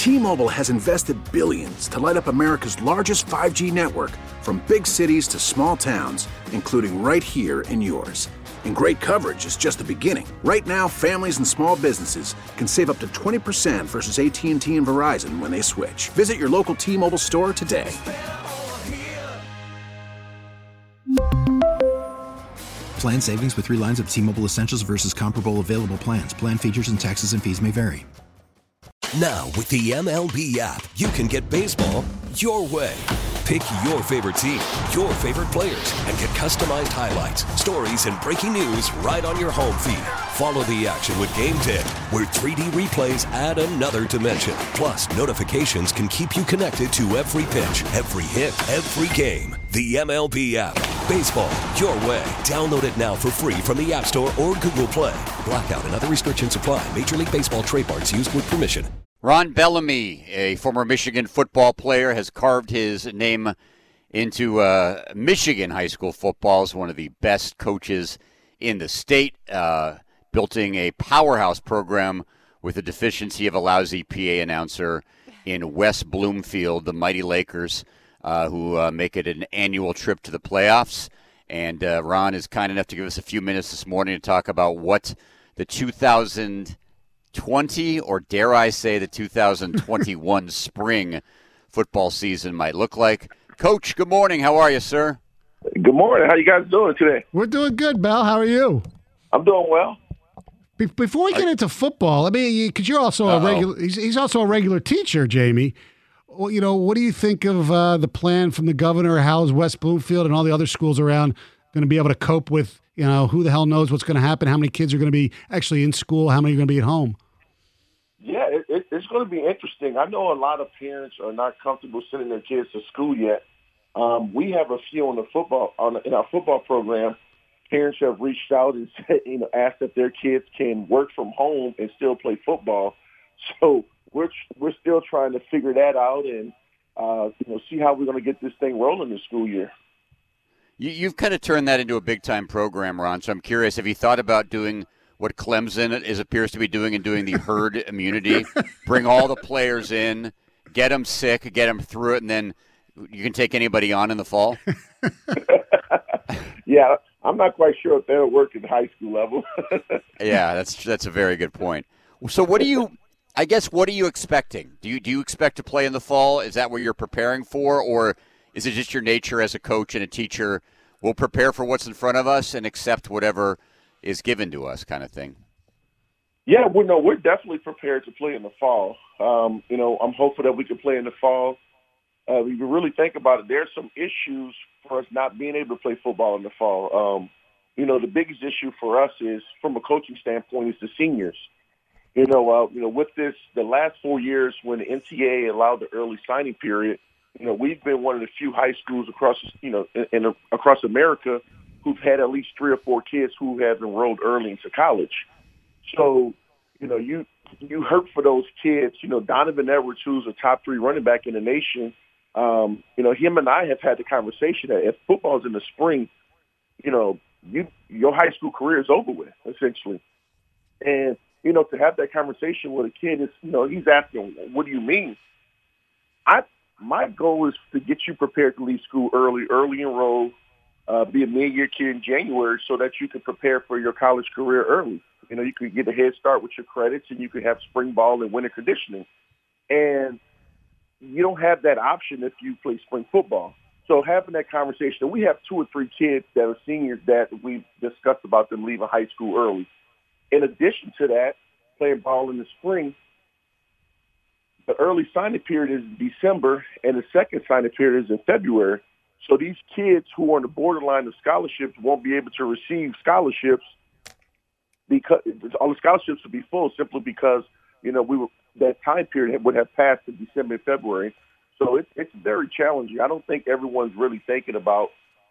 T-Mobile has invested billions to light up America's largest 5G network, from big cities to small towns, including right here in yours. And great coverage is just the beginning. Right now, families and small businesses can save up to 20% versus AT&T and Verizon when they switch. Visit your local T-Mobile store today. Plan savings with 3 lines of T-Mobile Essentials versus comparable available plans. Plan features and taxes and fees may vary. Now, with the MLB app, you can get baseball your way. Pick your favorite team, your favorite players, and get customized highlights, stories, and breaking news right on your home feed. Follow the action with Game Day, where 3D replays add another dimension. Plus, notifications can keep you connected to every pitch, every hit, every game. The MLB app. Baseball your way. Download it now for free from the App Store or Google Play. Blackout and other restrictions apply. Major League Baseball trademarks used with permission. Ron Bellamy, a former Michigan football player, has carved his name into Michigan high school football as one of the best coaches in the state, building a powerhouse program with the deficiency of a lousy PA announcer in West Bloomfield, the Mighty Lakers, who make it an annual trip to the playoffs. And Ron is kind enough to give us a few minutes this morning to talk about what the 2020, or dare I say the 2021 spring football season might look like. Coach, good morning. How are you, sir? Good morning. How you guys doing today? We're doing good, Bell. How are you? I'm doing well. Before we get into football, I mean, because you're also a regular, he's also a regular teacher, Jamie. Well, you know, what do you think of the plan from the governor? How is West Bloomfield and all the other schools around going to be able to cope with, you know, who the hell knows what's going to happen? How many kids are going to be actually in school? How many are going to be at home? Yeah, it's going to be interesting. I know a lot of parents are not comfortable sending their kids to school yet. We have a few in our football program. Parents have reached out and said, asked if their kids can work from home and still play football. So we're still trying to figure that out and see how we're going to get this thing rolling this school year. You've kind of turned that into a big-time program, Ron, so I'm curious, have you thought about doing what Clemson appears to be doing and doing the herd immunity? Bring all the players in, get them sick, get them through it, and then you can take anybody on in the fall? Yeah, I'm not quite sure if that'll work at the high school level. Yeah, that's a very good point. So what are you expecting? Do you expect to play in the fall? Is that what you're preparing for? Or is it just your nature as a coach and a teacher, we'll prepare for what's in front of us and accept whatever is given to us kind of thing? Yeah, we're definitely prepared to play in the fall. I'm hopeful that we can play in the fall. If you really think about it, there's some issues for us not being able to play football in the fall. The biggest issue for us is, from a coaching standpoint, is the seniors. With this, the last 4 years when the NCAA allowed the early signing period, we've been one of the few high schools across America who've had at least 3 or 4 kids who have enrolled early into college. So, you hurt for those kids. Donovan Edwards, who's a top 3 running back in the nation, him and I have had the conversation that if football's in the spring, your high school career is over with, essentially. And, to have that conversation with a kid is, he's asking, what do you mean? My goal is to get you prepared to leave school early enroll, be a mid-year kid in January so that you can prepare for your college career early. You could get a head start with your credits and you could have spring ball and winter conditioning. And you don't have that option if you play spring football. So having that conversation, we have 2 or 3 kids that are seniors that we've discussed about them leaving high school early. In addition to that, playing ball in the spring, the early signing period is in December and the second signing period is in February. So these kids who are on the borderline of scholarships won't be able to receive scholarships because all the scholarships will be full simply because, that time period would have passed in December and February. So it's very challenging. I don't think everyone's really thinking about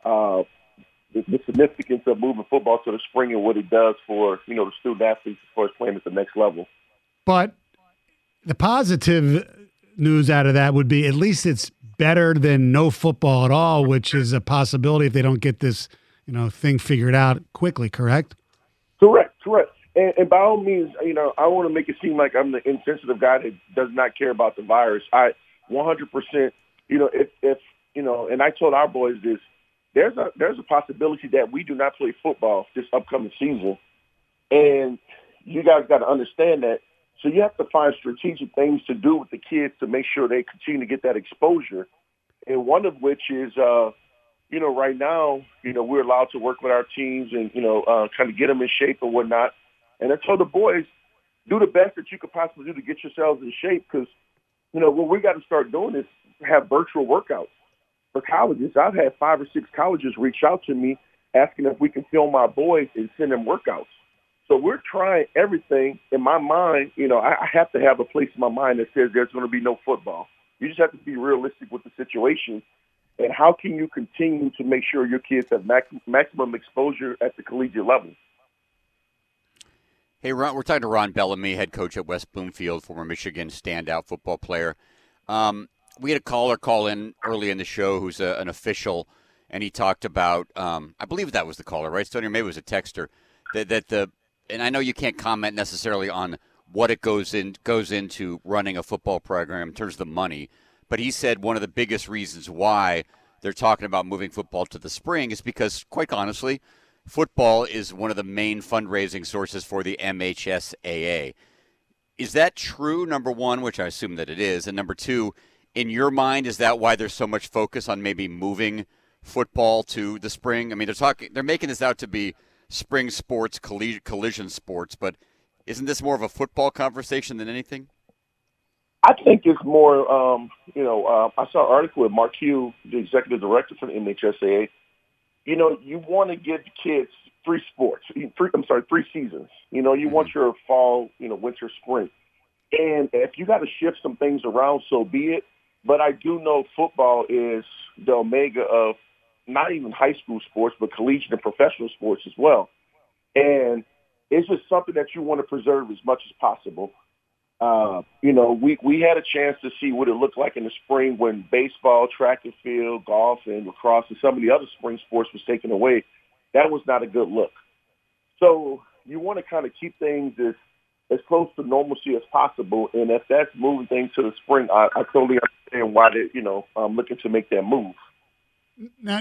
the significance of moving football to the spring and what it does for, the student athletes as far as playing at the next level. But the positive news out of that would be at least it's better than no football at all, which is a possibility if they don't get this, thing figured out quickly, correct? Correct. And by all means, I want to make it seem like I'm the insensitive guy that does not care about the virus. I 100%, if and I told our boys this, there's a possibility that we do not play football this upcoming season. And you guys got to understand that. So you have to find strategic things to do with the kids to make sure they continue to get that exposure. And one of which is, right now, we're allowed to work with our teams and, kind of get them in shape and whatnot. And I told the boys, do the best that you could possibly do to get yourselves in shape because, what we got to start doing is have virtual workouts for colleges. I've had 5 or 6 colleges reach out to me asking if we can film our boys and send them workouts. So we're trying everything. In my mind, I have to have a place in my mind that says there's going to be no football. You just have to be realistic with the situation. And how can you continue to make sure your kids have maximum exposure at the collegiate level? Hey, Ron, we're talking to Ron Bellamy, head coach at West Bloomfield, former Michigan standout football player. We had a caller call in early in the show who's an official, and he talked about, I believe that was the caller, right, Stoney? Or maybe it was a texter, and I know you can't comment necessarily on what it goes into running a football program in terms of the money, but he said one of the biggest reasons why they're talking about moving football to the spring is because, quite honestly, football is one of the main fundraising sources for the MHSAA. Is that true, number one, which I assume that it is, and number two, in your mind, is that why there's so much focus on maybe moving football to the spring? I mean, they're making this out to be spring sports, collision sports, but isn't this more of a football conversation than anything? I think it's more, I saw an article with Mark Hugh, the executive director for the MHSAA. You want to give kids 3 seasons. You want your fall, winter, spring. And if you got to shift some things around, so be it. But I do know football is the omega of not even high school sports, but collegiate and professional sports as well. And it's just something that you want to preserve as much as possible. We had a chance to see what it looked like in the spring when baseball, track and field, golf, and lacrosse and some of the other spring sports was taken away. That was not a good look. So you want to kind of keep things as close to normalcy as possible. And if that's moving things to the spring, I totally understand why they're looking to make that move. No,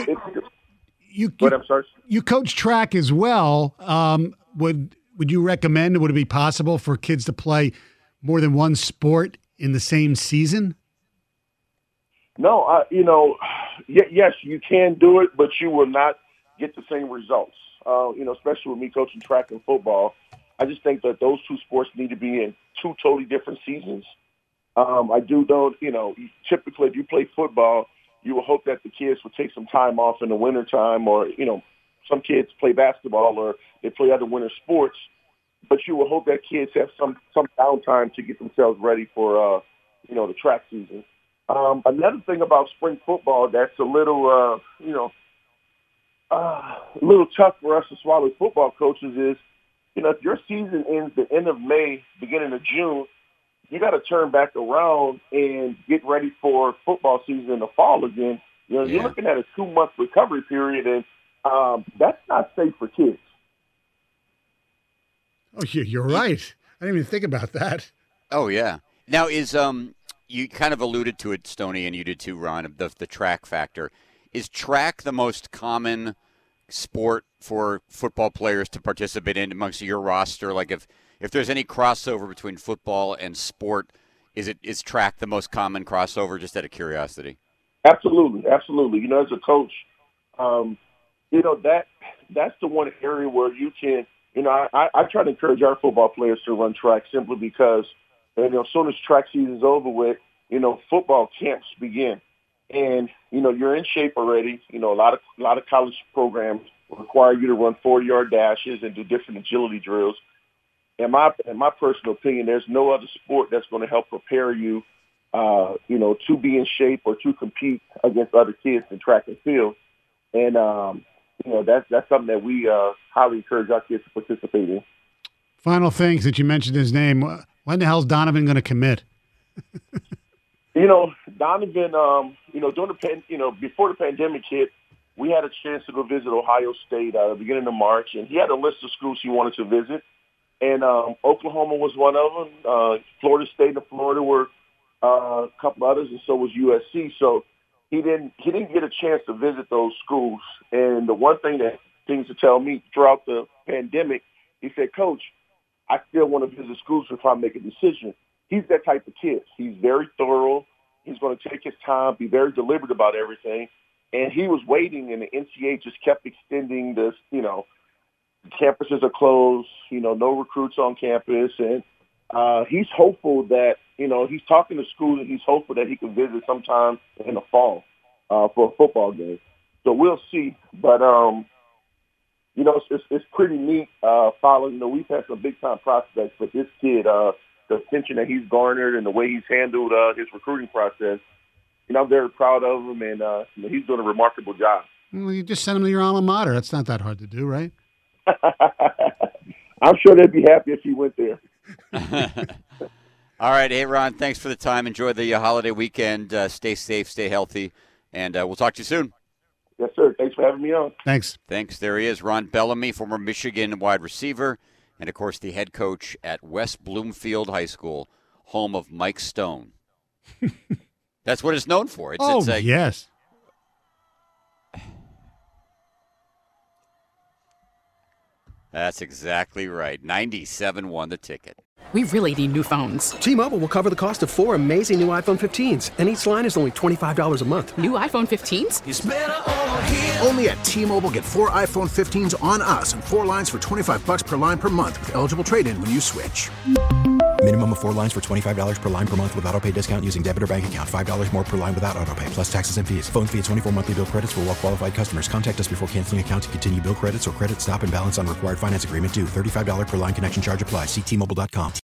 I'm sorry. You coach track as well. Would you recommend, would it be possible for kids to play more than one sport in the same season? No, yes, you can do it, but you will not get the same results. Especially with me coaching track and football, I just think that those 2 sports need to be in 2 totally different seasons. I do know, typically if you play football, you will hope that the kids will take some time off in the wintertime or, some kids play basketball or they play other winter sports, but you will hope that kids have some downtime to get themselves ready for, the track season. Another thing about spring football that's a little tough for us to swallow as football coaches is, if your season ends the end of May, beginning of June, you got to turn back around and get ready for football season in the fall again. You're looking at a 2-month recovery period, and that's not safe for kids. Oh, you're right. I didn't even think about that. Oh, yeah. Now, is you kind of alluded to it, Stoney, and you did too, Ron, the track factor. Is track the most common sport for football players to participate in amongst your roster? Like if there's any crossover between football and sport, is track the most common crossover, just out of curiosity? Absolutely. As a coach, that's the one area where you can, I try to encourage our football players to run track simply because, as soon as track season's over with, football camps begin. And, you're in shape already. A lot of college programs require you to run 40-yard dashes and do different agility drills. In my personal opinion, there's no other sport that's going to help prepare you, to be in shape or to compete against other kids in track and field. And, that's something that we highly encourage our kids to participate in. Final thing, since you mentioned his name, when the hell's Donovan going to commit? Donovan, before the pandemic hit, we had a chance to go visit Ohio State at the beginning of March, and he had a list of schools he wanted to visit. And Oklahoma was one of them. Florida State and Florida were a couple others, and so was USC. So he didn't get a chance to visit those schools. And the one thing that seems to tell me throughout the pandemic, he said, Coach, I still want to visit schools before I make a decision. He's that type of kid. He's very thorough. He's going to take his time, be very deliberate about everything. And he was waiting, and the NCAA just kept extending this, campuses are closed, no recruits on campus. And he's hopeful that, he's talking to schools, and he's hopeful that he can visit sometime in the fall for a football game. So we'll see. But, it's pretty neat following. We've had some big-time prospects, but this kid, the attention that he's garnered and the way he's handled his recruiting process, I'm very proud of him, and he's doing a remarkable job. Well, you just send him to your alma mater. That's not that hard to do, right? I'm sure they'd be happy if he went there. All right. Hey, Ron, thanks for the time. Enjoy the holiday weekend. Stay safe, stay healthy, and we'll talk to you soon. Yes, sir. Thanks for having me on. Thanks. There he is, Ron Bellamy, former Michigan wide receiver, and, of course, the head coach at West Bloomfield High School, home of Mike Stone. That's what it's known for. Yes. That's exactly right. 97 won the ticket. We really need new phones. T-Mobile will cover the cost of 4 amazing new iPhone 15s, and each line is only $25 a month. New iPhone 15s? It's better over here. Only at T-Mobile, get 4 iPhone 15s on us and 4 lines for $25 per line per month with eligible trade-in when you switch. Minimum of 4 lines for $25 per line per month with autopay discount using debit or bank account. $5 more per line without autopay, plus taxes and fees. Phone fee at 24 monthly bill credits for well-qualified customers. Contact us before canceling account to continue bill credits or credit stop and balance on required finance agreement due. $35 per line connection charge applies. See T-Mobile.com.